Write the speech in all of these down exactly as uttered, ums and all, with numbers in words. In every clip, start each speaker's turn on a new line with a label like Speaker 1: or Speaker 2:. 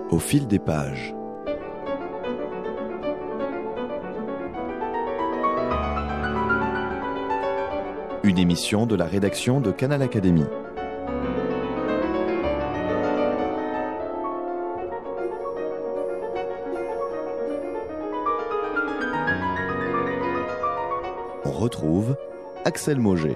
Speaker 1: Au fil des pages. Une émission de la rédaction de Canal Académie. On retrouve Axel Mauger.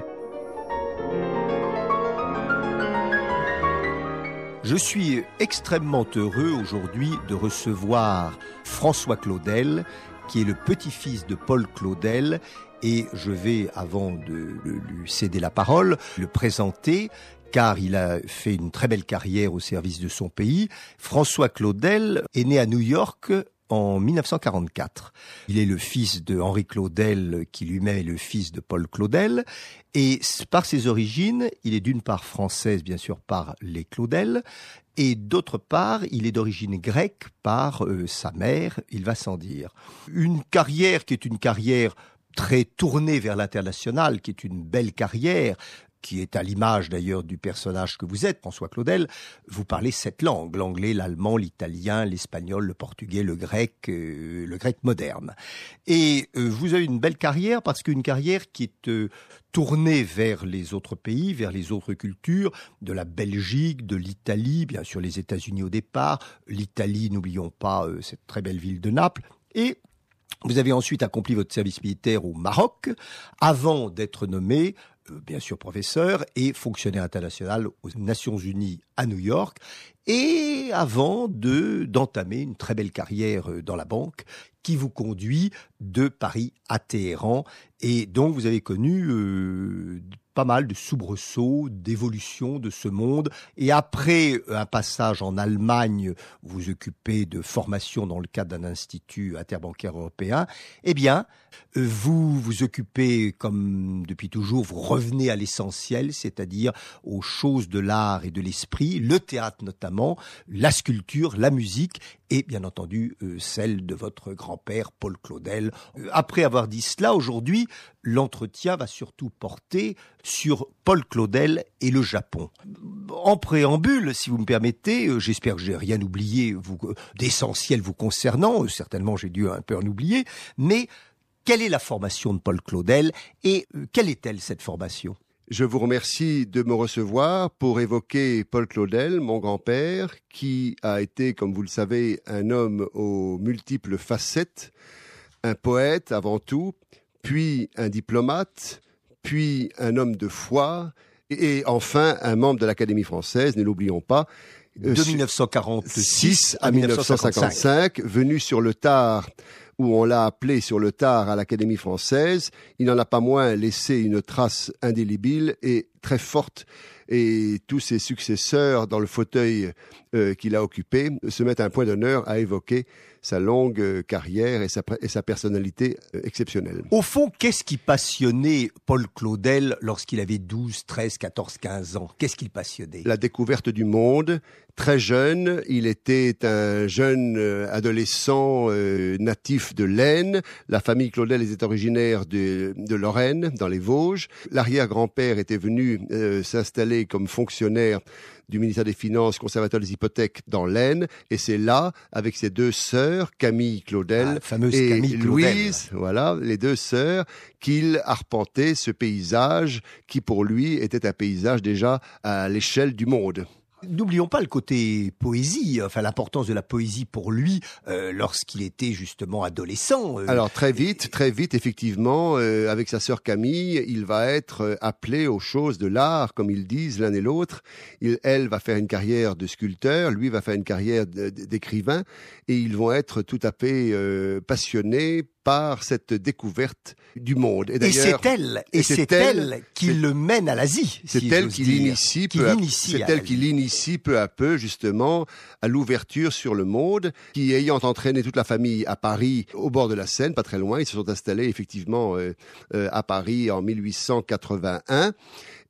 Speaker 2: Je suis extrêmement heureux aujourd'hui de recevoir François Claudel, qui est le petit-fils de Paul Claudel, et je vais, avant de lui céder la parole, le présenter, car il a fait une très belle carrière au service de son pays. François Claudel est né à New York en mille neuf cent quarante-quatre. Il est le fils de Henri Claudel, qui lui-même est le fils de Paul Claudel. Et par ses origines, il est d'une part française, bien sûr, par les Claudel, et d'autre part, il est d'origine grecque par euh, sa mère, il va sans dire. Une carrière qui est une carrière très tournée vers l'international, qui est une belle carrière, qui est à l'image d'ailleurs du personnage que vous êtes, François Claudel. Vous parlez sept langues, l'anglais, l'allemand, l'italien, l'espagnol, le portugais, le grec, euh, le grec moderne. Et euh, vous avez une belle carrière, parce qu'une carrière qui est euh, tournée vers les autres pays, vers les autres cultures, de la Belgique, de l'Italie, bien sûr les États-Unis au départ, l'Italie, n'oublions pas euh, cette très belle ville de Naples, et vous avez ensuite accompli votre service militaire au Maroc, avant d'être nommé Euh, bien sûr professeur et fonctionnaire international aux Nations Unies à New York, et avant de d'entamer une très belle carrière dans la banque qui vous conduit de Paris à Téhéran, et donc vous avez connu euh, pas mal de soubresauts, d'évolution de ce monde, et après un passage en Allemagne, vous vous occupez de formation dans le cadre d'un institut interbancaire européen, eh bien, vous vous occupez, comme depuis toujours, vous revenez à l'essentiel, c'est-à-dire aux choses de l'art et de l'esprit, le théâtre notamment, la sculpture, la musique, et bien entendu euh, celle de votre grand-père Paul Claudel. Euh, après avoir dit cela, aujourd'hui, l'entretien va surtout porter sur Paul Claudel et le Japon. En préambule, si vous me permettez, euh, j'espère que j'ai rien oublié vous, euh, d'essentiel vous concernant, euh, certainement j'ai dû un peu en oublier, mais quelle est la formation de Paul Claudel et euh, quelle est-elle cette formation ?
Speaker 3: Je vous remercie de me recevoir pour évoquer Paul Claudel, mon grand-père, qui a été, comme vous le savez, un homme aux multiples facettes, un poète avant tout, puis un diplomate, puis un homme de foi, et enfin un membre de l'Académie française, ne l'oublions pas.
Speaker 2: De mille neuf cent quarante-six
Speaker 3: à mille neuf cent cinquante-cinq, venu sur le tard, où on l'a appelé sur le tard à l'Académie française, il n'en a pas moins laissé une trace indélébile et très forte. Et tous ses successeurs dans le fauteuil euh, qu'il a occupé se mettent un point d'honneur à évoquer sa longue euh, carrière et sa, et sa personnalité euh, exceptionnelle.
Speaker 2: Au fond, qu'est-ce qui passionnait Paul Claudel lorsqu'il avait douze, treize, quatorze, quinze ans ? Qu'est-ce qui le passionnait ?
Speaker 3: La découverte du monde. Très jeune, il était un jeune euh, adolescent euh, natif de l'Aisne. La famille Claudel était originaire de, de Lorraine, dans les Vosges. L'arrière-grand-père était venu euh, s'installer comme fonctionnaire du ministère des Finances, conservateur des hypothèques dans l'Aisne, et c'est là, avec ses deux sœurs, Camille Claudel
Speaker 2: ah,
Speaker 3: et
Speaker 2: Camille
Speaker 3: Louise,
Speaker 2: Claudel.
Speaker 3: voilà, les deux sœurs, qu'il arpentait ce paysage qui pour lui était un paysage déjà à l'échelle du monde.
Speaker 2: N'oublions pas le côté poésie, enfin l'importance de la poésie pour lui euh, lorsqu'il était justement adolescent. Euh,
Speaker 3: Alors très vite, très vite, effectivement, euh, avec sa sœur Camille, il va être euh, appelé aux choses de l'art, comme ils disent l'un et l'autre. Il, elle va faire une carrière de sculpteur, lui va faire une carrière d'écrivain, et ils vont être tout à fait euh, passionnés par cette découverte du monde.
Speaker 2: Et, et c'est elle, et, et c'est, c'est elle, elle qui c'est, le mène à l'Asie.
Speaker 3: C'est
Speaker 2: si
Speaker 3: elle qui l'initie,
Speaker 2: qui
Speaker 3: peu à,
Speaker 2: l'initie
Speaker 3: c'est elle qui l'initie peu à peu justement à l'ouverture sur le monde, qui ayant entraîné toute la famille à Paris, au bord de la Seine, pas très loin, ils se sont installés effectivement euh, euh, à Paris en mille huit cent quatre-vingt-un.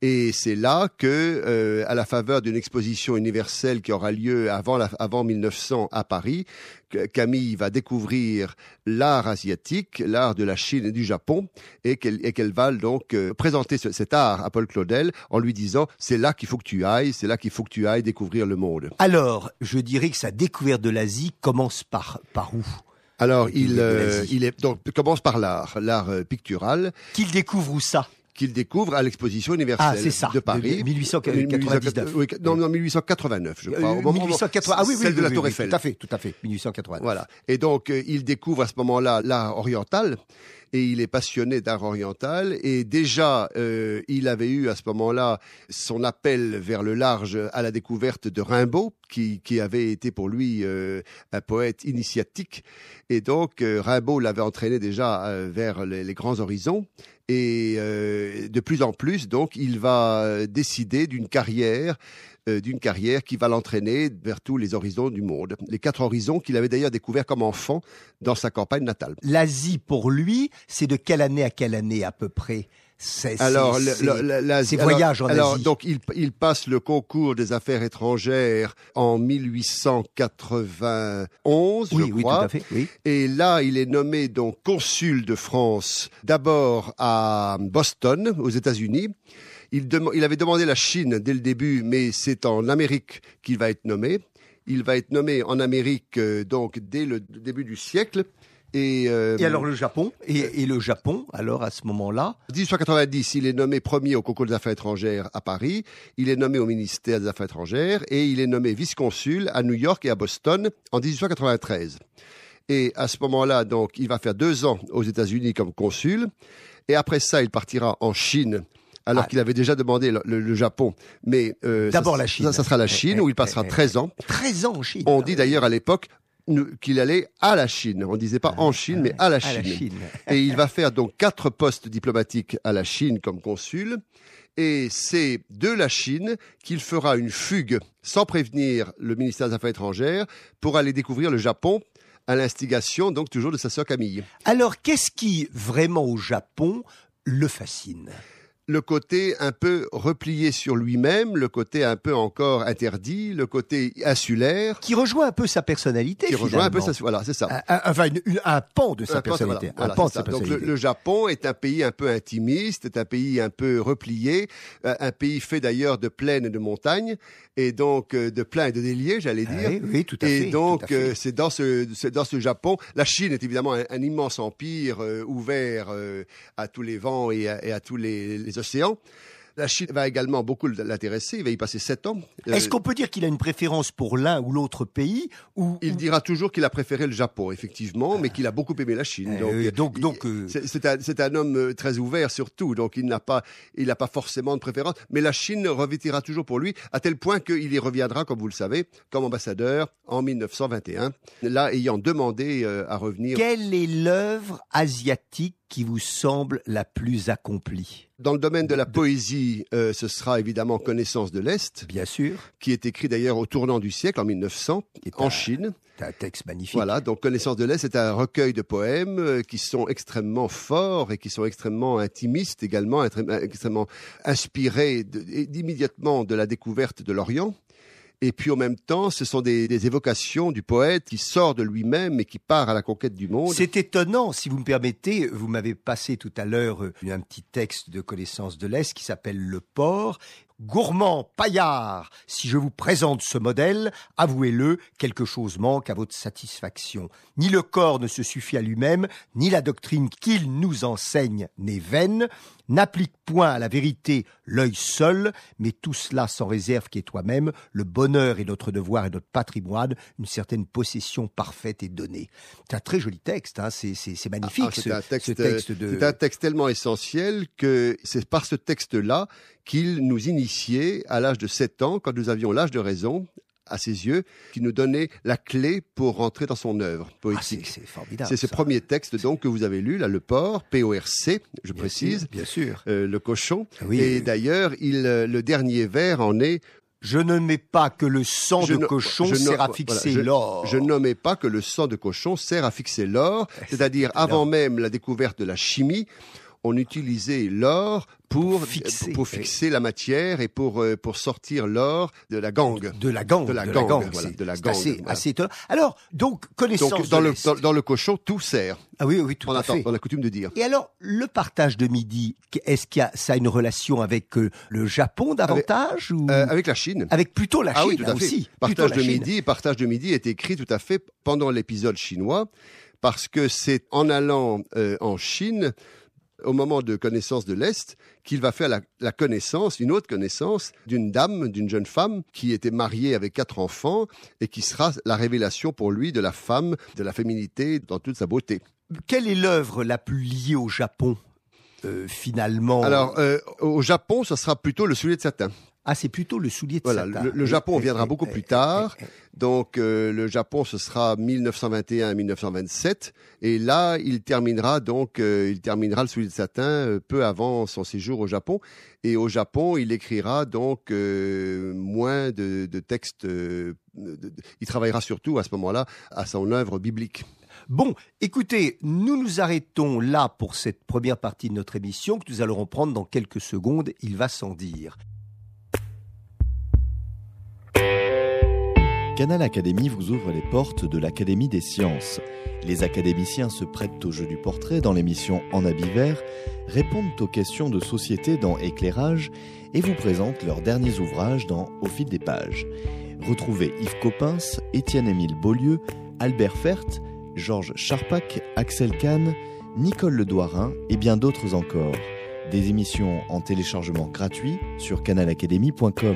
Speaker 3: Et c'est là que, euh, à la faveur d'une exposition universelle qui aura lieu avant, la, avant mille neuf cents à Paris, Camille va découvrir l'art asiatique, l'art de la Chine et du Japon, et qu'elle, et qu'elle va donc euh, présenter ce, cet art à Paul Claudel en lui disant « c'est là qu'il faut que tu ailles, c'est là qu'il faut que tu ailles découvrir le monde ».
Speaker 2: Alors, je dirais que sa découverte de l'Asie commence par, par où ?
Speaker 3: Alors, il, euh, il est, donc, commence par l'art, l'art euh, pictural.
Speaker 2: Qu'il découvre où ça ?
Speaker 3: Qu'il découvre à l'exposition universelle
Speaker 2: ah, c'est ça,
Speaker 3: de Paris.
Speaker 2: De mille huit cent quatre-vingt-dix-neuf.
Speaker 3: Oui, non, non, mille huit cent quatre-vingt-neuf, je crois.
Speaker 2: Euh,
Speaker 3: Au moment,
Speaker 2: mille huit cent quatre-vingts, ah oui, oui,
Speaker 3: celle
Speaker 2: oui,
Speaker 3: de la
Speaker 2: oui,
Speaker 3: Tour
Speaker 2: oui,
Speaker 3: Eiffel.
Speaker 2: Tout à fait, tout à fait, mille huit cent quatre-vingt-neuf.
Speaker 3: Voilà. Et donc, euh, il découvre à ce moment-là l'art oriental. Et il est passionné d'art oriental. Et déjà, euh, il avait eu à ce moment-là son appel vers le large à la découverte de Rimbaud, qui, qui avait été pour lui euh, un poète initiatique. Et donc, euh, Rimbaud l'avait entraîné déjà euh, vers les, les grands horizons. Et euh, de plus en plus, donc, il va décider d'une carrière Euh, d'une carrière qui va l'entraîner vers tous les horizons du monde. Les quatre horizons qu'il avait d'ailleurs découverts comme enfant dans sa campagne natale.
Speaker 2: L'Asie, pour lui, c'est de quelle année à quelle année à peu près ? C'est,
Speaker 3: alors,
Speaker 2: c'est,
Speaker 3: le, le, la,
Speaker 2: ses
Speaker 3: alors,
Speaker 2: voyages en
Speaker 3: alors,
Speaker 2: Asie.
Speaker 3: Donc, il, il passe le concours des affaires étrangères en mille huit cent quatre-vingt-onze,
Speaker 2: oui,
Speaker 3: je
Speaker 2: oui,
Speaker 3: crois.
Speaker 2: Tout à fait, oui.
Speaker 3: Et là, il est nommé donc consul de France, d'abord à Boston, aux États-Unis. Il, dem- il avait demandé la Chine dès le début, mais c'est en Amérique qu'il va être nommé. Il va être nommé en Amérique euh, donc dès le début du siècle. Et, euh,
Speaker 2: et alors le Japon et, et le Japon, alors à ce moment-là
Speaker 3: En dix-huit cent quatre-vingt-dix, il est nommé premier au concours des affaires étrangères à Paris. Il est nommé au ministère des Affaires étrangères et il est nommé vice-consul à New York et à Boston en dix-huit cent quatre-vingt-treize. Et à ce moment-là, donc, il va faire deux ans aux États-Unis comme consul. Et après ça, il partira en Chine. Alors ah. qu'il avait déjà demandé le, le, le Japon. Mais euh,
Speaker 2: d'abord
Speaker 3: ça,
Speaker 2: la Chine.
Speaker 3: Ça, ça sera la Chine, eh, où il passera eh, treize ans.
Speaker 2: treize ans en Chine.
Speaker 3: On dit d'ailleurs à l'époque qu'il allait à la Chine. On ne disait pas en Chine, mais à la Chine.
Speaker 2: À la Chine.
Speaker 3: Et il va faire donc quatre postes diplomatiques à la Chine comme consul. Et c'est de la Chine qu'il fera une fugue sans prévenir le ministère des Affaires étrangères pour aller découvrir le Japon, à l'instigation donc toujours de sa sœur Camille.
Speaker 2: Alors, qu'est-ce qui vraiment au Japon le fascine ?
Speaker 3: Le côté un peu replié sur lui-même, le côté un peu encore interdit, le côté insulaire.
Speaker 2: Qui rejoint un peu sa personnalité,
Speaker 3: Qui
Speaker 2: finalement.
Speaker 3: rejoint un peu sa... Voilà, c'est ça.
Speaker 2: Un, un, enfin, une, une, un pan de sa
Speaker 3: un
Speaker 2: personnalité.
Speaker 3: Pan, voilà,
Speaker 2: un pan de
Speaker 3: ça.
Speaker 2: sa personnalité.
Speaker 3: Donc, le, le Japon est un pays un peu intimiste, est un pays un peu replié, un pays fait d'ailleurs de plaines et de montagnes, et donc de pleins et de déliés, j'allais dire.
Speaker 2: Oui, oui, tout à
Speaker 3: et
Speaker 2: fait.
Speaker 3: Et donc,
Speaker 2: tout à fait.
Speaker 3: Euh, c'est dans ce, c'est dans ce Japon. La Chine est évidemment un, un immense empire euh, ouvert euh, à tous les vents et à, et à tous les, les océans. La Chine va également beaucoup l'intéresser, il va y passer sept ans.
Speaker 2: Est-ce qu'on peut dire qu'il a une préférence pour l'un ou l'autre pays ou...
Speaker 3: Il dira toujours qu'il a préféré le Japon, effectivement, mais qu'il a beaucoup aimé la Chine.
Speaker 2: Donc, euh, donc, donc euh...
Speaker 3: c'est, c'est, un, c'est un homme très ouvert surtout, donc il n'a pas, il n'a pas forcément de préférence. Mais la Chine revêtira toujours pour lui, à tel point qu'il y reviendra, comme vous le savez, comme ambassadeur en mille neuf cent vingt et un, là ayant demandé euh, à revenir.
Speaker 2: Quelle est l'œuvre asiatique qui vous semble la plus accomplie ?
Speaker 3: Dans le domaine de la poésie, euh, ce sera évidemment Connaissance de l'Est.
Speaker 2: Bien sûr.
Speaker 3: Qui est écrit d'ailleurs au tournant du siècle, en mille neuf cents, en un, Chine.
Speaker 2: C'est un texte magnifique.
Speaker 3: Voilà, donc Connaissance de l'Est, c'est un recueil de poèmes euh, qui sont extrêmement forts et qui sont extrêmement intimistes également, extrêmement inspirés de, immédiatement de la découverte de l'Orient. Et puis en même temps, ce sont des, des évocations du poète qui sort de lui-même et qui part à la conquête du monde.
Speaker 2: C'est étonnant, si vous me permettez, vous m'avez passé tout à l'heure un petit texte de Connaissance de l'Est qui s'appelle Le Port. Gourmand, paillard, si je vous présente ce modèle, avouez-le, quelque chose manque à votre satisfaction. Ni le corps ne se suffit à lui-même, ni la doctrine qu'il nous enseigne n'est vaine, n'applique point à la vérité l'œil seul, mais tout cela sans réserve qui est toi-même, le bonheur est notre devoir et notre patrimoine, une certaine possession parfaite et donnée. C'est un très joli texte, hein, c'est, c'est, c'est magnifique.
Speaker 3: Ah, c'est,
Speaker 2: ce,
Speaker 3: un texte,
Speaker 2: ce texte de...
Speaker 3: c'est un texte tellement essentiel que c'est par ce texte-là qu'il nous initiait à l'âge de sept ans, quand nous avions l'âge de raison, à ses yeux, qui nous donnait la clé pour rentrer dans son œuvre poétique.
Speaker 2: Ah, c'est, c'est formidable.
Speaker 3: C'est ce
Speaker 2: ça.
Speaker 3: premier texte donc que vous avez lu, là, Le Port, P O R C, je
Speaker 2: bien
Speaker 3: précise.
Speaker 2: Sûr, bien sûr.
Speaker 3: Euh, le cochon.
Speaker 2: Oui,
Speaker 3: Et
Speaker 2: oui.
Speaker 3: d'ailleurs, il, le dernier vers en est...
Speaker 2: Je ne mets pas que le sang
Speaker 3: je
Speaker 2: de
Speaker 3: no,
Speaker 2: cochon
Speaker 3: je
Speaker 2: sert
Speaker 3: no,
Speaker 2: à fixer
Speaker 3: voilà, je,
Speaker 2: l'or.
Speaker 3: Je nommais pas que le sang de cochon sert à fixer l'or, c'est-à-dire avant même la découverte de la chimie, on utilisait l'or pour,
Speaker 2: pour fixer,
Speaker 3: pour fixer la matière et pour, pour sortir l'or de la gangue.
Speaker 2: De la gangue.
Speaker 3: De la
Speaker 2: de
Speaker 3: gangue,
Speaker 2: la gangue.
Speaker 3: voilà,
Speaker 2: C'est,
Speaker 3: de la
Speaker 2: c'est
Speaker 3: gangue,
Speaker 2: assez,
Speaker 3: voilà.
Speaker 2: assez étonnant. Alors, donc, connaissance
Speaker 3: Donc, dans
Speaker 2: de
Speaker 3: le,
Speaker 2: l'Est.
Speaker 3: dans, dans le cochon, tout sert.
Speaker 2: Ah oui, oui, tout
Speaker 3: on
Speaker 2: à
Speaker 3: attend,
Speaker 2: fait.
Speaker 3: on a coutume de dire.
Speaker 2: Et alors, le partage de Midi, est-ce qu'il y a, ça a une relation avec euh, le Japon davantage
Speaker 3: avec,
Speaker 2: ou...
Speaker 3: euh, avec la Chine.
Speaker 2: Avec plutôt la Chine,
Speaker 3: ah oui, tout à fait.
Speaker 2: aussi.
Speaker 3: Partage de
Speaker 2: la Chine.
Speaker 3: Midi, partage de Midi est écrit tout à fait pendant l'épisode chinois, parce que c'est en allant euh, en Chine, au moment de connaissance de l'Est, qu'il va faire la, la connaissance, une autre connaissance, d'une dame, d'une jeune femme qui était mariée avec quatre enfants et qui sera la révélation pour lui de la femme, de la féminité dans toute sa beauté.
Speaker 2: Quelle est l'œuvre la plus liée au Japon, euh, finalement?
Speaker 3: Alors, euh, au Japon, ce sera plutôt le soulier de satin.
Speaker 2: Ah, c'est plutôt le soulier de
Speaker 3: Voilà,
Speaker 2: satin.
Speaker 3: le, le Japon viendra beaucoup plus tard. Donc, euh, le Japon, ce sera mille neuf cent vingt et un à mille neuf cent vingt-sept. Et là, il terminera donc, euh, il terminera le soulier de satin euh, peu avant son séjour au Japon. Et au Japon, il écrira donc euh, moins de, de textes. Euh, de, de, il travaillera surtout à ce moment-là à son œuvre biblique.
Speaker 2: Bon, écoutez, nous nous arrêtons là pour cette première partie de notre émission que nous allons reprendre dans quelques secondes. Il va sans dire.
Speaker 1: Canal Académie vous ouvre les portes de l'Académie des sciences. Les académiciens se prêtent au jeu du portrait dans l'émission En habit vert, répondent aux questions de société dans Éclairage et vous présentent leurs derniers ouvrages dans Au fil des pages. Retrouvez Yves Coppens, Étienne-Émile Beaulieu, Albert Fert, Georges Charpak, Axel Kahn, Nicole Ledouarin et bien d'autres encore. Des émissions en téléchargement gratuit sur canal académie point com.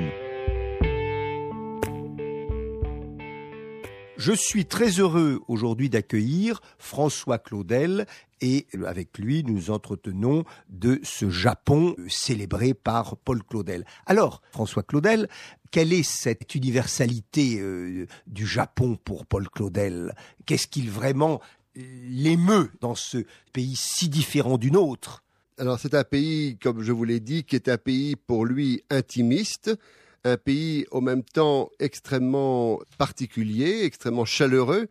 Speaker 2: Je suis très heureux aujourd'hui d'accueillir François Claudel et avec lui nous entretenons de ce Japon célébré par Paul Claudel. Alors François Claudel, quelle est cette universalité euh, du Japon pour Paul Claudel? Qu'est-ce qu'il vraiment l'émeut dans ce pays si différent du nôtre?
Speaker 3: Alors c'est un pays, comme je vous l'ai dit, qui est un pays pour lui intimiste, un pays au même temps extrêmement particulier, extrêmement chaleureux,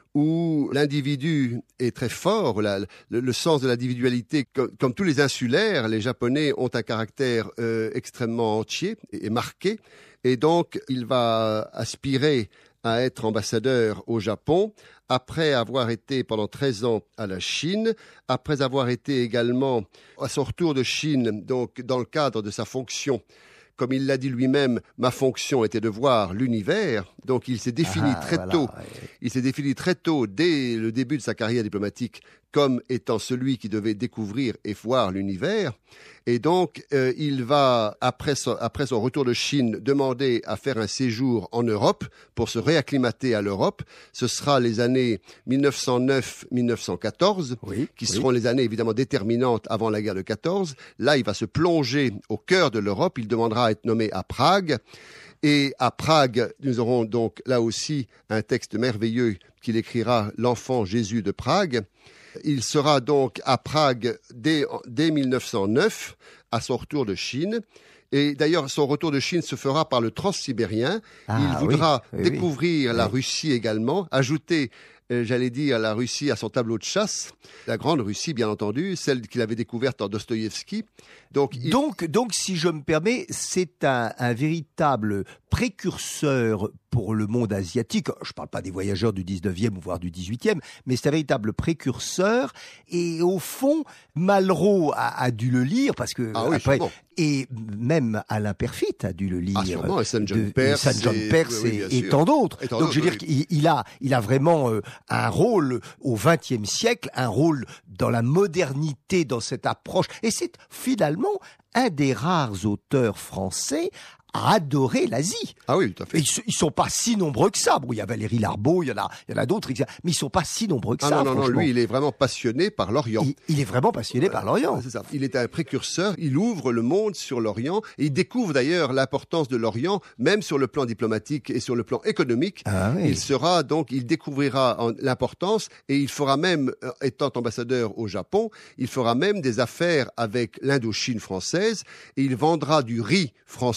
Speaker 3: où l'individu est très fort, la, le, le sens de l'individualité, comme, comme tous les insulaires, les Japonais ont un caractère euh, extrêmement entier et, et marqué, et donc il va aspirer à être ambassadeur au Japon, après avoir été pendant treize ans à la Chine, après avoir été également à son retour de Chine, donc dans le cadre de sa fonction. Comme il l'a dit lui-même, ma fonction était de voir l'univers. Donc il s'est défini ah, très voilà, tôt. Ouais. Il s'est défini très tôt, dès le début de sa carrière diplomatique, comme étant celui qui devait découvrir et voir l'univers. Et donc, euh, il va, après son, après son retour de Chine, demander à faire un séjour en Europe pour se réacclimater à l'Europe. Ce sera les années mille neuf cent neuf à mille neuf cent quatorze, oui, qui oui. seront les années évidemment déterminantes avant la guerre de quatorze. Là, il va se plonger au cœur de l'Europe. Il demandera à être nommé à Prague. Et à Prague, nous aurons donc là aussi un texte merveilleux qu'il écrira, L'enfant Jésus de Prague. Il sera donc à Prague dès, dès mille neuf cent neuf, à son retour de Chine. Et d'ailleurs, son retour de Chine se fera par le transsibérien. Ah, il voudra oui, oui, découvrir oui. la Russie également, ajouter, euh, j'allais dire, la Russie à son tableau de chasse. La grande Russie, bien entendu, celle qu'il avait découverte en Dostoïevski.
Speaker 2: Donc, il... donc, donc, si je me permets, c'est un, un véritable précurseur pour le monde asiatique. Je ne parle pas des voyageurs du dix-neuvième ou voire du dix-huitième, mais c'est un véritable précurseur. Et au fond, Malraux a, a dû le lire parce que
Speaker 3: ah oui,
Speaker 2: après,
Speaker 3: sûrement.
Speaker 2: Et même Alain Perfit a dû le lire.
Speaker 3: Ah, sûrement, et Saint John Perse,
Speaker 2: Saint John Perse et,
Speaker 3: oui,
Speaker 2: et tant d'autres.
Speaker 3: Et tant
Speaker 2: Donc, je veux
Speaker 3: oui.
Speaker 2: dire qu'il il a, il a vraiment euh, un rôle au vingtième siècle, un rôle dans la modernité, dans cette approche. Et c'est finalement un des rares auteurs français à adorer l'Asie.
Speaker 3: Ah oui, tout à fait.
Speaker 2: Et ils, ils sont pas si nombreux que ça. Bon, il y a Valéry Larbaud, il y en a, il y en a d'autres, mais ils sont pas si nombreux que
Speaker 3: ah
Speaker 2: ça.
Speaker 3: Non, non, non, lui, il est vraiment passionné par l'Orient.
Speaker 2: Il, il est vraiment passionné ouais, par l'Orient.
Speaker 3: C'est ça. Il est un précurseur. Il ouvre le monde sur l'Orient. Et il découvre d'ailleurs l'importance de l'Orient, même sur le plan diplomatique et sur le plan économique.
Speaker 2: Ah oui.
Speaker 3: Il sera donc, il découvrira en, l'importance et il fera même, étant ambassadeur au Japon, il fera même des affaires avec l'Indochine française et il vendra du riz français à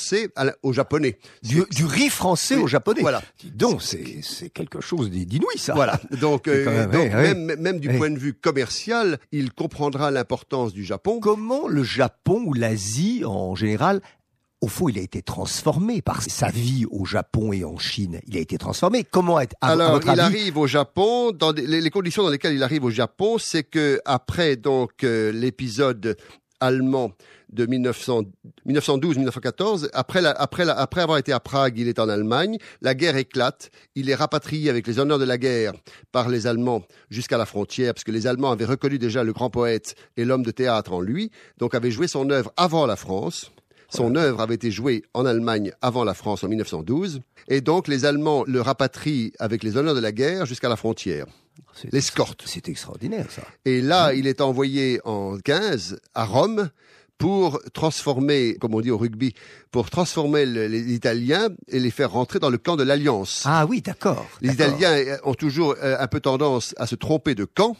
Speaker 3: à, aux Japonais.
Speaker 2: Du, du riz français
Speaker 3: oui,
Speaker 2: au japonais.
Speaker 3: Voilà.
Speaker 2: Donc c'est, c'est quelque chose d'inouï, ça.
Speaker 3: Voilà. Donc, euh,
Speaker 2: même,
Speaker 3: donc
Speaker 2: ouais, ouais.
Speaker 3: même, même du
Speaker 2: Ouais.
Speaker 3: point de vue commercial, il comprendra l'importance du Japon.
Speaker 2: Comment le Japon ou l'Asie en général, au fond, il a été transformé par sa vie au Japon et en Chine. Il a été transformé. Comment, à, à
Speaker 3: Alors,
Speaker 2: votre
Speaker 3: il
Speaker 2: avis,
Speaker 3: arrive au Japon. Dans des- les, les conditions dans lesquelles il arrive au Japon, c'est que après donc euh, l'épisode allemand de mille neuf cents, mille neuf cent douze mille neuf cent quatorze, après, la, après, la, après avoir été à Prague, il est en Allemagne, la guerre éclate, il est rapatrié avec les honneurs de la guerre par les Allemands jusqu'à la frontière, parce que les Allemands avaient reconnu déjà le grand poète et l'homme de théâtre en lui, donc avait joué son œuvre avant la France. Son œuvre avait été jouée en Allemagne avant la France en mille neuf cent douze, et donc les Allemands le rapatrient avec les honneurs de la guerre jusqu'à la frontière.
Speaker 2: c'est,
Speaker 3: L'escorte.
Speaker 2: c'est extraordinaire, ça.
Speaker 3: Et là, il est envoyé en quinze à Rome pour transformer, comme on dit au rugby, pour transformer le- les Italiens et les faire rentrer dans le camp de l'Alliance.
Speaker 2: Ah oui, d'accord.
Speaker 3: Les
Speaker 2: d'accord.
Speaker 3: Italiens ont toujours euh, un peu tendance à se tromper de camp.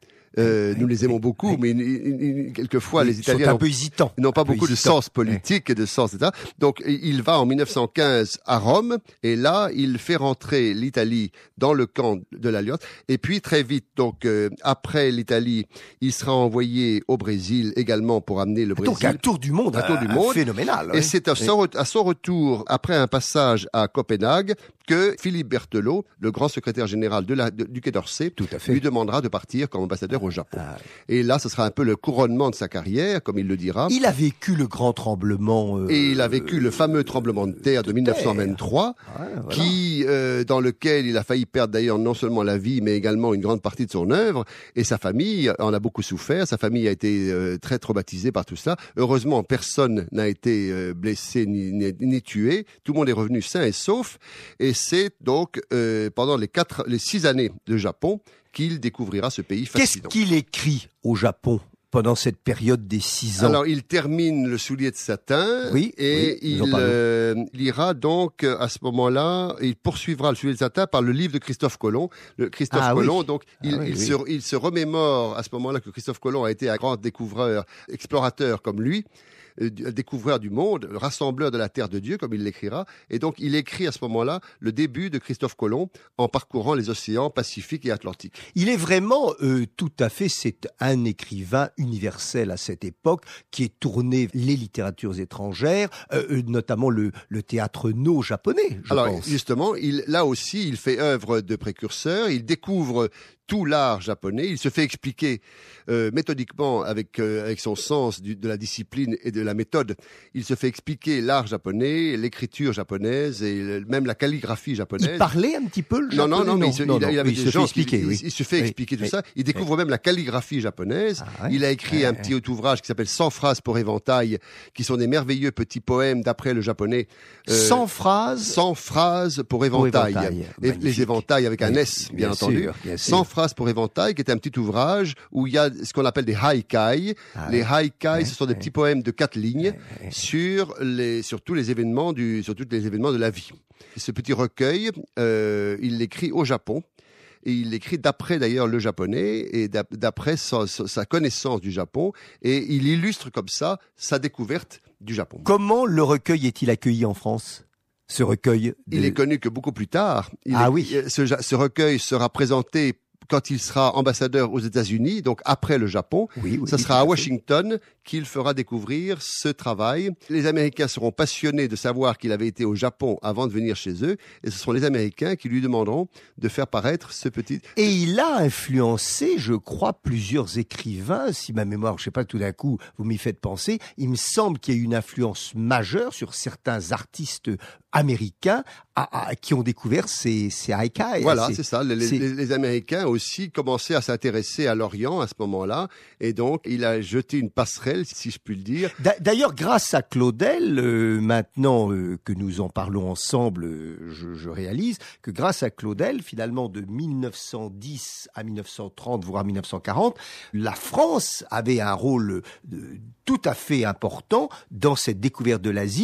Speaker 3: Euh,
Speaker 2: Oui,
Speaker 3: nous les aimons
Speaker 2: oui,
Speaker 3: beaucoup,
Speaker 2: oui.
Speaker 3: mais ils- ils- ils- quelquefois
Speaker 2: Ils
Speaker 3: les
Speaker 2: sont
Speaker 3: Italiens
Speaker 2: un
Speaker 3: n'ont-
Speaker 2: peu hésitants.
Speaker 3: n'ont pas
Speaker 2: Un peu
Speaker 3: beaucoup de
Speaker 2: hésitants.
Speaker 3: sens politique et de sens, et cetera. Donc il va en mille neuf cent quinze à Rome, et là il fait rentrer l'Italie dans le camp de l'Alliance. Et puis très vite, donc euh, après l'Italie, il sera envoyé au Brésil également pour amener le Brésil.
Speaker 2: Donc un tour du monde,
Speaker 3: Un tour du
Speaker 2: euh,
Speaker 3: monde.
Speaker 2: phénoménal.
Speaker 3: Et
Speaker 2: oui.
Speaker 3: c'est à son, re- à son retour, après un passage à Copenhague, que Philippe Berthelot, le grand secrétaire général de la, de- du Quai d'Orsay,
Speaker 2: Tout à fait.
Speaker 3: lui demandera de partir comme ambassadeur au Japon.
Speaker 2: Ah,
Speaker 3: Et là, ce sera un peu le couronnement de sa carrière, comme il le dira.
Speaker 2: il a vécu le grand tremblement. euh,
Speaker 3: Et il a vécu le fameux tremblement de terre de
Speaker 2: de
Speaker 3: mille neuf cent vingt-trois,
Speaker 2: ouais, voilà.
Speaker 3: qui, euh, dans lequel il a failli perdre d'ailleurs non seulement la vie, mais également une grande partie de son œuvre. Et sa famille en a beaucoup souffert. Sa famille a été euh, très traumatisée par tout ça. Heureusement, personne n'a été euh, blessé ni, ni, ni tué. Tout le monde est revenu sain et sauf. Et c'est donc euh, pendant les quatre, les six années de Japon qu'il découvrira ce pays
Speaker 2: Qu'est-ce
Speaker 3: fascinant.
Speaker 2: qu'il écrit au Japon pendant cette période des six ans?
Speaker 3: Alors, il termine le soulier de satin,
Speaker 2: Oui,
Speaker 3: et
Speaker 2: oui, nous en
Speaker 3: il,
Speaker 2: parlons.
Speaker 3: euh, il ira donc à ce moment-là, il poursuivra le soulier de satin par le livre de Christophe Colomb. Le Christophe
Speaker 2: Ah oui.
Speaker 3: Colomb, donc il,
Speaker 2: Ah oui,
Speaker 3: il,
Speaker 2: oui.
Speaker 3: Se, il se remémore à ce moment-là que Christophe Colomb a été un grand découvreur, explorateur comme lui, euh, découvreur du monde, le rassembleur de la terre de Dieu, comme il l'écrira. Et donc, il écrit à ce moment-là le début de Christophe Colomb en parcourant les océans Pacifique et Atlantique.
Speaker 2: Il est vraiment euh, tout à fait, c'est un écrivain universel à cette époque qui est tourné les littératures étrangères, euh, euh, notamment le, le théâtre no japonais, je
Speaker 3: Alors,
Speaker 2: pense.
Speaker 3: justement, il, là aussi, il fait œuvre de précurseur, il découvre tout l'art japonais, il se fait expliquer euh, méthodiquement avec, euh, avec son sens du, de la discipline et de la méthode, il se fait expliquer l'art japonais, l'écriture japonaise et le- même la calligraphie japonaise.
Speaker 2: Il parlait un petit peu le
Speaker 3: Non,
Speaker 2: japonais?
Speaker 3: non, non, mais il, se, il, il avait
Speaker 2: il
Speaker 3: des
Speaker 2: se
Speaker 3: gens
Speaker 2: fait expliquer,
Speaker 3: qui,
Speaker 2: oui.
Speaker 3: il, il se fait
Speaker 2: Oui,
Speaker 3: expliquer tout
Speaker 2: oui,
Speaker 3: ça. Il découvre même la calligraphie japonaise.
Speaker 2: Ah ouais.
Speaker 3: Il a écrit
Speaker 2: Ouais,
Speaker 3: un
Speaker 2: ouais.
Speaker 3: petit ouvrage qui s'appelle cent phrases pour éventail, qui sont des merveilleux petits poèmes d'après le japonais. Euh,
Speaker 2: Cent phrases
Speaker 3: cent phrases pour éventail.
Speaker 2: éventail.
Speaker 3: Et
Speaker 2: Magnifique.
Speaker 3: les éventails avec un
Speaker 2: Oui,
Speaker 3: S, bien,
Speaker 2: bien
Speaker 3: entendu.
Speaker 2: sûr, bien sûr.
Speaker 3: cent phrases pour éventail, qui est un petit ouvrage où il y a ce qu'on appelle des haikai.
Speaker 2: Ah
Speaker 3: les
Speaker 2: ouais.
Speaker 3: haikai,
Speaker 2: Ouais,
Speaker 3: ce sont des
Speaker 2: ouais.
Speaker 3: petits poèmes de quatre lignes
Speaker 2: Ouais, ouais.
Speaker 3: sur les, sur tous les événements du, sur tous les événements de la vie. Ce petit recueil, euh, il l'écrit au Japon. Et il l'écrit d'après d'ailleurs le japonais et d'ap- d'après sa, sa- sa connaissance du Japon. Et il illustre comme ça sa découverte du Japon.
Speaker 2: Comment le recueil est-il accueilli en France? Ce recueil de...
Speaker 3: Il est connu que beaucoup plus tard. Il
Speaker 2: Ah
Speaker 3: est-
Speaker 2: oui.
Speaker 3: Ce, ja- ce recueil sera présenté quand il sera ambassadeur aux États-Unis, donc après le Japon.
Speaker 2: Oui, oui,
Speaker 3: Ça
Speaker 2: oui,
Speaker 3: sera
Speaker 2: tout
Speaker 3: à
Speaker 2: fait.
Speaker 3: Washington qu'il fera découvrir ce travail. Les Américains seront passionnés de savoir qu'il avait été au Japon avant de venir chez eux, et ce seront les Américains qui lui demanderont de faire paraître ce petit...
Speaker 2: Et il a influencé, je crois, plusieurs écrivains. Si ma mémoire, je sais pas, tout d'un coup, vous m'y faites penser. Il me semble qu'il y a eu une influence majeure sur certains artistes américains à, à, qui ont découvert ces, ces haikai.
Speaker 3: Voilà,
Speaker 2: Ces-
Speaker 3: c'est ça. Les,
Speaker 2: c'est-
Speaker 3: les- les Américains aussi commençaient à s'intéresser à l'Orient à ce moment-là, et donc il a jeté une passerelle, si je puis le dire.
Speaker 2: D'a- D'ailleurs, grâce à Claudel, euh, maintenant euh, que nous en parlons ensemble, euh, je, je réalise que grâce à Claudel, finalement, de mille neuf cent dix à mille neuf cent trente, voire mille neuf cent quarante, la France avait un rôle euh, tout à fait important dans cette découverte de l'Asie,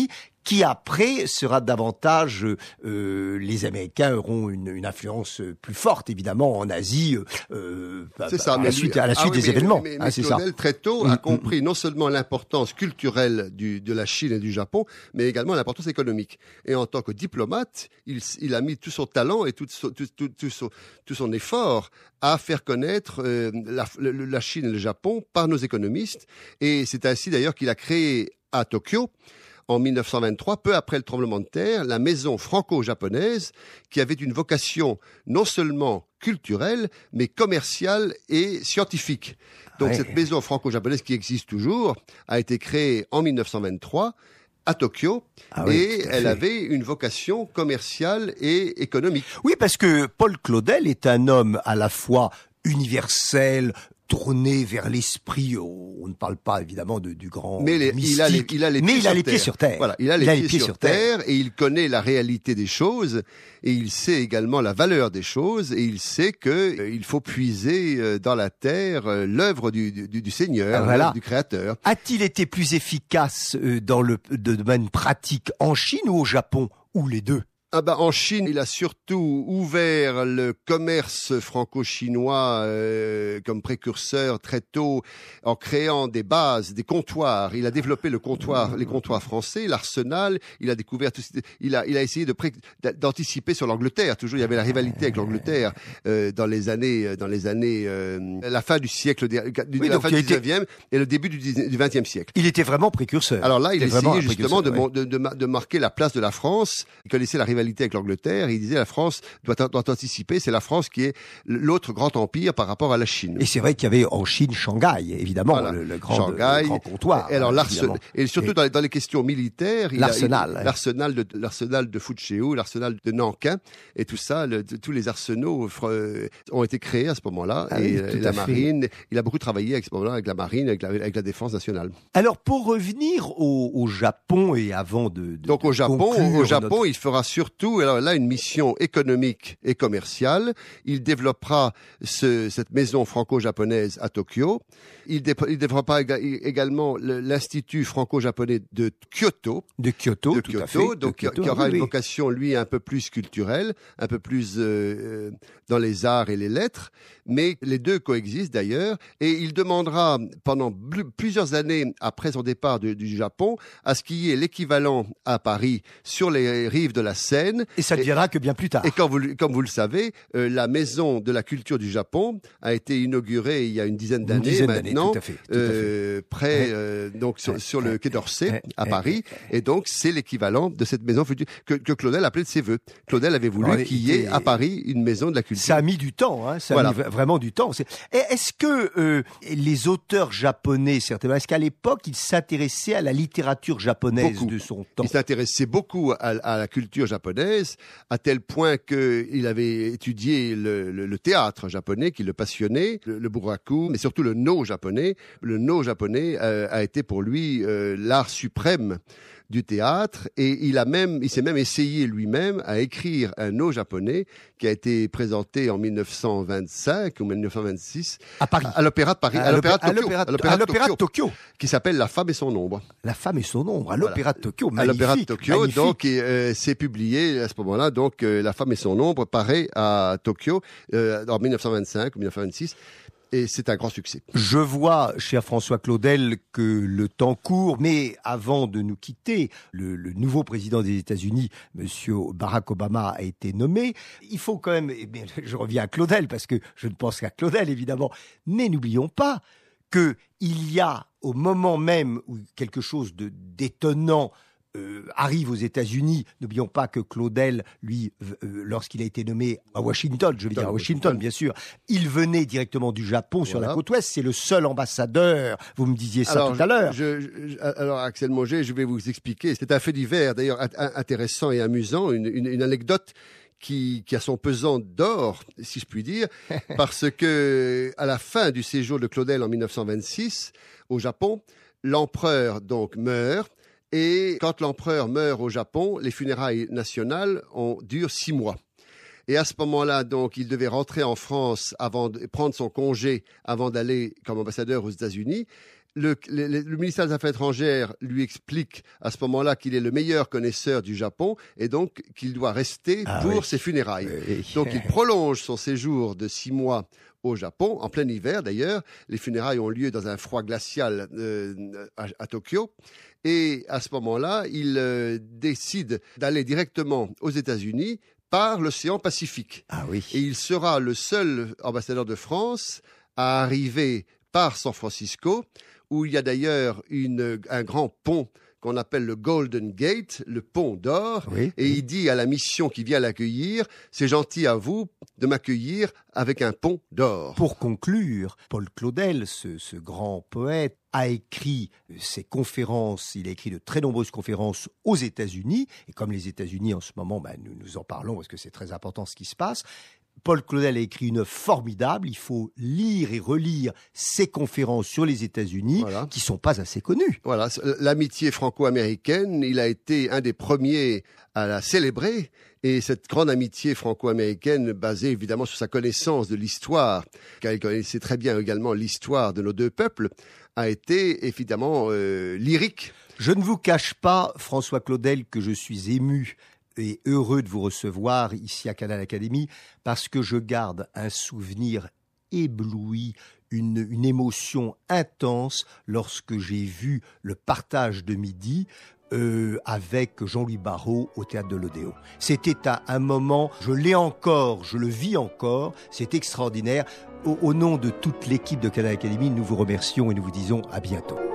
Speaker 2: qui après sera davantage, euh, les Américains auront une, une influence plus forte évidemment en Asie, euh,
Speaker 3: c'est ça,
Speaker 2: à, la suite, à la suite ah, oui, des
Speaker 3: mais,
Speaker 2: événements.
Speaker 3: Mais, mais,
Speaker 2: hein,
Speaker 3: mais
Speaker 2: c'est
Speaker 3: Claudel,
Speaker 2: ça.
Speaker 3: très tôt,
Speaker 2: mmh,
Speaker 3: a compris mmh. non seulement l'importance culturelle du, de la Chine et du Japon, mais également l'importance économique. Et en tant que diplomate, il, il a mis tout son talent et tout, tout, tout, tout, son, tout son effort à faire connaître euh, la, la Chine et le Japon par nos économistes. Et c'est ainsi d'ailleurs qu'il a créé à Tokyo, en mille neuf cent vingt-trois, peu après le tremblement de terre, la maison franco-japonaise qui avait une vocation non seulement culturelle, mais commerciale et scientifique. Donc ouais. cette maison franco-japonaise qui existe toujours a été créée en mille neuf cent vingt-trois à Tokyo ah oui, et elle avait une vocation commerciale et économique.
Speaker 2: Oui, parce que Paul Claudel est un homme à la fois universel, tourné vers l'esprit. On ne parle pas évidemment de, du grand
Speaker 3: mais les,
Speaker 2: mystique,
Speaker 3: il a les, il a les
Speaker 2: mais
Speaker 3: pieds
Speaker 2: il a
Speaker 3: sur
Speaker 2: les
Speaker 3: terre.
Speaker 2: pieds sur terre.
Speaker 3: Voilà, il a les,
Speaker 2: il
Speaker 3: pieds,
Speaker 2: a les pieds
Speaker 3: sur,
Speaker 2: sur
Speaker 3: terre,
Speaker 2: terre
Speaker 3: et il connaît la réalité des choses et il sait également la valeur des choses et il sait que euh, il faut puiser euh, dans la terre euh, l'œuvre du, du, du Seigneur, voilà. l'œuvre du Créateur.
Speaker 2: A-t-il été plus efficace euh, dans le domaine pratique en Chine ou au Japon, ou les deux?
Speaker 3: Ah bah en Chine, il a surtout ouvert le commerce franco-chinois euh, comme précurseur très tôt en créant des bases, des comptoirs. Il a développé le comptoir, les comptoirs français, l'arsenal. Il a découvert, tout, il a, il a essayé de pré, d'anticiper sur l'Angleterre. Toujours, il y avait la rivalité avec l'Angleterre euh, dans les années, dans les années, euh, la fin du siècle, du, oui, la fin du dix-neuvième et le début du vingtième siècle.
Speaker 2: Il était vraiment précurseur.
Speaker 3: Alors là, il, il essayait justement de,
Speaker 2: ouais.
Speaker 3: de, de, de marquer la place de la France. Il connaissait la rivalité avec l'Angleterre, il disait la France doit, doit anticiper, c'est la France qui est l'autre grand empire par rapport à la Chine.
Speaker 2: Et c'est vrai qu'il y avait en Chine Shanghai, évidemment, voilà. le, le, grand,
Speaker 3: Shanghai,
Speaker 2: le grand comptoir.
Speaker 3: Et, alors, et surtout et dans, les, dans les questions militaires,
Speaker 2: l'arsenal,
Speaker 3: il, l'arsenal de l'arsenal de Fuzhou, l'arsenal de Nankin, et tout ça, le, tous les arsenaux euh, ont été créés à ce moment-là. Ah et, oui, et la marine, fait. il a beaucoup travaillé à ce moment-là avec la marine, avec la, avec la défense nationale.
Speaker 2: Alors pour revenir au, au Japon et avant de, de
Speaker 3: donc au
Speaker 2: de
Speaker 3: Japon, au Japon,
Speaker 2: notre...
Speaker 3: il fera surtout alors là une mission économique et commerciale. Il développera ce, cette maison franco-japonaise à Tokyo. Il, dé, il développera également l'institut franco-japonais de Kyoto.
Speaker 2: De Kyoto,
Speaker 3: de
Speaker 2: tout
Speaker 3: Kyoto,
Speaker 2: à fait.
Speaker 3: donc
Speaker 2: de Kyoto,
Speaker 3: qui aura
Speaker 2: oui,
Speaker 3: une
Speaker 2: oui.
Speaker 3: vocation lui un peu plus culturelle, un peu plus euh, dans les arts et les lettres. Mais les deux coexistent d'ailleurs. Et il demandera pendant plusieurs années après son départ de, du Japon à ce qu'il y ait l'équivalent à Paris sur les rives de la Seine.
Speaker 2: Et ça ne viendra que bien plus tard.
Speaker 3: Et quand vous, comme vous le savez, euh, la maison de la culture du Japon a été inaugurée il y a une dizaine d'années maintenant,
Speaker 2: tout à fait, tout
Speaker 3: euh,
Speaker 2: à fait.
Speaker 3: près euh, donc sur, sur le quai d'Orsay à Paris. Et donc c'est l'équivalent de cette maison future que, que Claudel appelait de ses voeux. Claudel avait voulu Alors, qu'il y ait à Paris une maison de la culture.
Speaker 2: Ça a mis du temps, hein, ça voilà. a mis vraiment du temps. Est-ce que euh, les auteurs japonais, certainement, est-ce qu'à l'époque ils s'intéressaient à la littérature japonaise
Speaker 3: beaucoup.
Speaker 2: de son temps?
Speaker 3: Ils s'intéressaient beaucoup à, à la culture japonaise, à tel point qu'il avait étudié le, le, le théâtre japonais qui le passionnait, le, le buraku, mais surtout le no japonais. Le no japonais euh, a été pour lui euh, l'art suprême du théâtre, et il a même, il s'est même essayé lui-même à écrire un no japonais qui a été présenté en mille neuf cent vingt-cinq ou mille neuf cent vingt-six
Speaker 2: à Paris,
Speaker 3: à l'Opéra de Paris, à, à l'Opéra de Tokyo,
Speaker 2: à l'Opéra de Tokyo, Tokyo,
Speaker 3: qui s'appelle La Femme et son ombre.
Speaker 2: La Femme et son ombre à l'Opéra de Tokyo, magnifique,
Speaker 3: à l'Opéra de Tokyo,
Speaker 2: magnifique.
Speaker 3: donc euh, c'est publié à ce moment-là. Donc euh, La Femme et son ombre paraît à Tokyo euh, en mille neuf cent vingt-cinq ou mille neuf cent vingt-six. Et c'est un grand succès.
Speaker 2: Je vois, cher François Claudel, que le temps court, mais avant de nous quitter, le, le nouveau président des États-Unis, Monsieur Barack Obama, a été nommé. Il faut quand même, eh bien, je reviens à Claudel, parce que je ne pense qu'à Claudel, évidemment, mais n'oublions pas qu'il y a, au moment même où quelque chose de d'étonnant Euh, arrive aux États-Unis, n'oublions pas que Claudel, lui, euh, lorsqu'il a été nommé à Washington, je veux dire à Washington, bien sûr, il venait directement du Japon voilà. sur la côte ouest. C'est le seul ambassadeur. Vous me disiez ça
Speaker 3: alors,
Speaker 2: tout à l'heure.
Speaker 3: Je, je, alors, Axel Moget, je vais vous expliquer. C'est un fait divers, d'ailleurs intéressant et amusant, une, une, une anecdote qui, qui a son pesant d'or, si je puis dire, parce que à la fin du séjour de Claudel en mille neuf cent vingt-six au Japon, l'empereur donc meurt. Et quand l'empereur meurt au Japon, les funérailles nationales ont, durent six mois. Et à ce moment-là, donc, il devait rentrer en France avant de prendre son congé avant d'aller comme ambassadeur aux États-Unis. le, le, le ministère des Affaires étrangères lui explique à ce moment-là qu'il est le meilleur connaisseur du Japon et donc qu'il doit rester ah, pour oui. ses funérailles. Oui. Donc il prolonge son séjour de six mois au Japon, en plein hiver d'ailleurs. Les funérailles ont lieu dans un froid glacial euh, à, à Tokyo. Et à ce moment-là, il euh, décide d'aller directement aux États-Unis par l'océan Pacifique.
Speaker 2: Ah oui.
Speaker 3: Et il sera le seul ambassadeur de France à arriver par San Francisco, où il y a d'ailleurs une, un grand pont qu'on appelle le Golden Gate, le pont d'or, oui, et oui. il dit à la mission qui vient l'accueillir, c'est gentil à vous de m'accueillir avec un pont d'or.
Speaker 2: Pour conclure, Paul Claudel, ce, ce grand poète, a écrit ses conférences, il a écrit de très nombreuses conférences aux États-Unis, et comme les États-Unis en ce moment, ben, nous nous en parlons parce que c'est très important ce qui se passe. Paul Claudel a écrit une œuvre formidable. Il faut lire et relire ses conférences sur les États-Unis, voilà. qui ne sont pas assez connues.
Speaker 3: Voilà, l'amitié franco-américaine, il a été un des premiers à la célébrer. Et cette grande amitié franco-américaine, basée évidemment sur sa connaissance de l'histoire, car il connaissait très bien également l'histoire de nos deux peuples, a été évidemment euh, lyrique.
Speaker 2: Je ne vous cache pas, François Claudel, que je suis ému et heureux de vous recevoir ici à Canal Academy parce que je garde un souvenir ébloui, une, une émotion intense lorsque j'ai vu le partage de midi euh, avec Jean-Louis Barrault au Théâtre de l'Odéon. C'était un, un moment, je l'ai encore, je le vis encore, c'est extraordinaire. Au, au nom de toute l'équipe de Canal Academy, nous vous remercions et nous vous disons à bientôt.